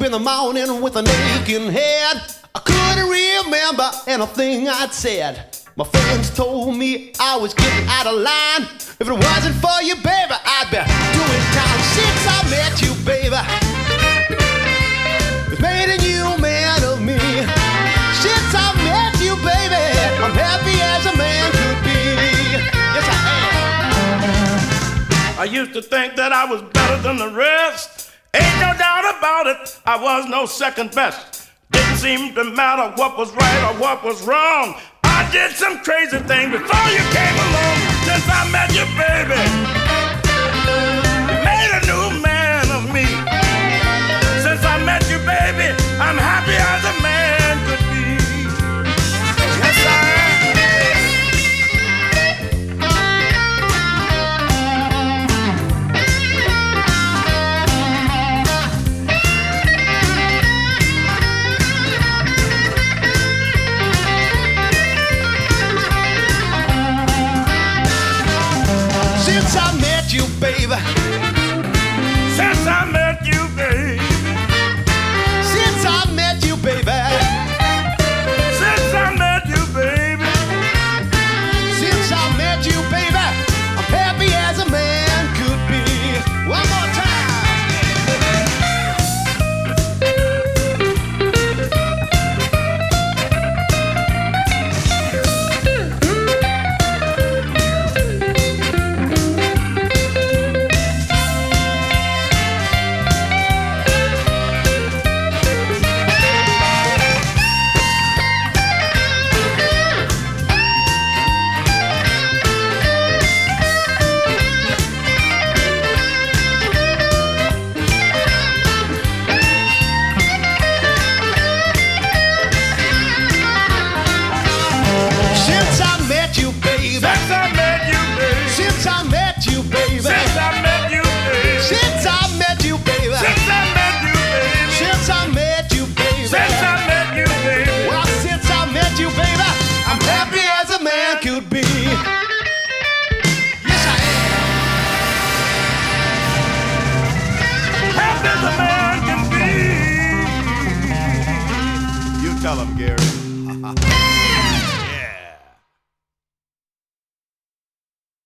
in the morning with an aching head. I couldn't remember anything I'd said. My friends told me I was getting out of line. If it wasn't for you, baby, I'd be doing time. Since I met you, baby, it's made a new man of me. Since I met you, baby, I'm happy as a man could be. Yes, I am. I used to think that I was better than the rest. Ain't no doubt about it, I was no second best. Didn't seem to matter what was right or what was wrong. I did some crazy things before you came along. Since I met you, baby, you made a new man of me. Since I met you, baby, I'm happy as a man could be. Yes, I am. Since I met you, baby,